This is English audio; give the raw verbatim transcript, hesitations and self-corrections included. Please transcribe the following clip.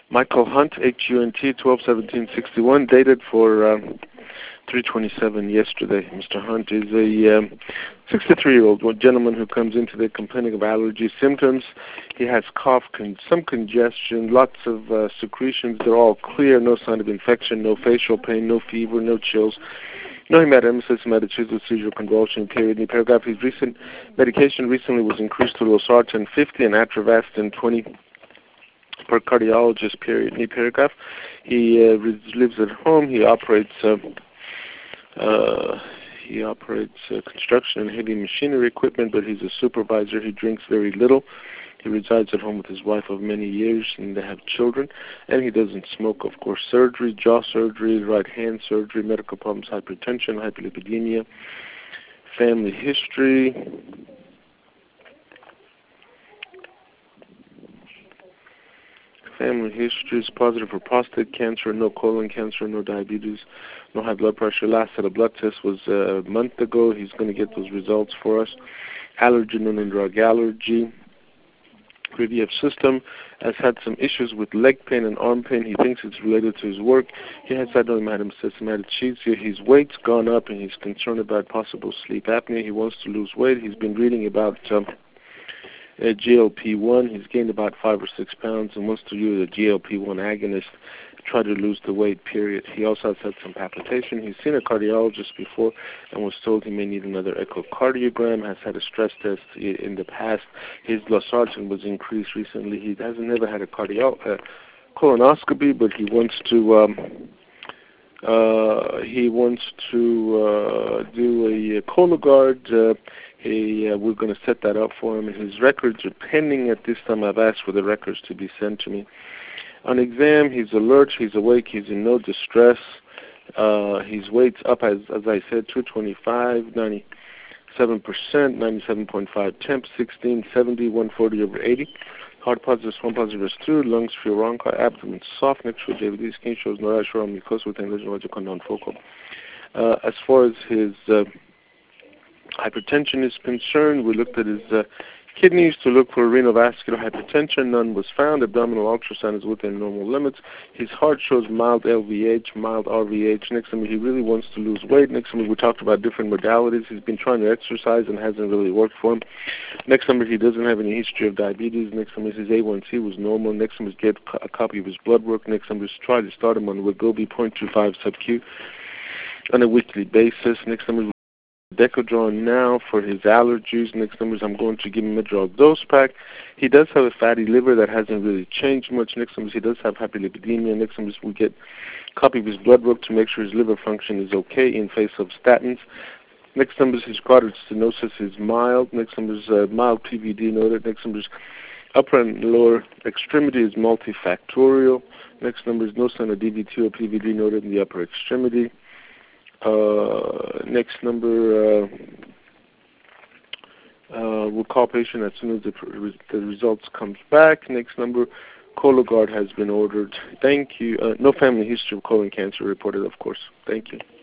Michael Hunt, H U N T, twelve seventeen sixty-one, dated for um, three twenty-seven yesterday. Mister Hunt is a um, sixty-three-year-old gentleman who comes in today complaining of allergy symptoms. He has cough, con- some congestion, lots of uh, secretions. They're all clear, no sign of infection, no facial pain, no fever, no chills, no hematemesis, hematochezal seizure, convulsion, period. In the paragraph, his recent medication recently was increased to losartan fifty and atravastin twenty per cardiologist, period. In the paragraph, he uh, lives at home. He operates uh, uh, he operates uh, construction and heavy machinery equipment, but he's a supervisor. He drinks very little. He resides at home with his wife of many years, and they have children. And he doesn't smoke, of course. Surgery, jaw surgery, right hand surgery, medical problems, hypertension, hyperlipidemia, family history. Family history is positive for prostate cancer, no colon cancer, no diabetes, no high blood pressure. Last set of blood tests was a month ago. He's going to get those results for us. Allergen and drug allergy. Review system has had some issues with leg pain and arm pain. He thinks it's related to his work. He has adenomyosis, hematochezia. His weight's gone up, and he's concerned about possible sleep apnea. He wants to lose weight. He's been reading about um, uh, G L P one. He's gained about five or six pounds and wants to use a G L P one agonist to try to lose the weight, period. He also has had some palpitation. He's seen a cardiologist before and was told he may need another echocardiogram, has had a stress test in the past. His losartan was increased recently. He hasn't never had a cardio- uh, colonoscopy, but he wants to... Um, Uh, he wants to uh, do a, a Cologuard. Uh, he, uh, we're going to set that up for him. And his records are pending at this time. I've asked for the records to be sent to me. On exam, he's alert, he's awake, he's in no distress. Uh, his weight's up, as as I said, two twenty-five, ninety-seven percent, ninety-seven point five temp, sixteen, seventy, one forty over eighty. Heart positive, one positive is two, lungs free, ronchi, abdomen soft, next to J V D, skin shows no rash around mucosa with endogenological non-focal. Uh, as far as his uh, hypertension is concerned, we looked at his uh, kidneys to look for renal vascular hypertension. None was found. Abdominal ultrasound is within normal limits. His heart shows mild L V H, mild R V H. Next time, he really wants to lose weight. Next time, we talked about different modalities. He's been trying to exercise and hasn't really worked for him. Next time, he doesn't have any history of diabetes. Next time, his A one C was normal. Next time, get a copy of his blood work. Next time, just try to start him on Wegovy zero point two five sub-Q on a weekly basis. Next time, Decadron now for his allergies. Next numbers, I'm going to give him a Medrol dose pack. He does have a fatty liver that hasn't really changed much. Next numbers, he does have hyperlipidemia. Next numbers, we get a copy of his blood work to make sure his liver function is okay in face of statins. Next numbers, his carotid stenosis is mild. Next numbers, uh, mild P V D noted. Next numbers, upper and lower extremity is multifactorial. Next numbers, no sign of D V T or P V D noted in the upper extremity. Uh, next number, uh, uh, we'll call patient as soon as the, the results comes back. Next number, Cologuard has been ordered. Thank you. Uh, no family history of colon cancer reported, of course. Thank you.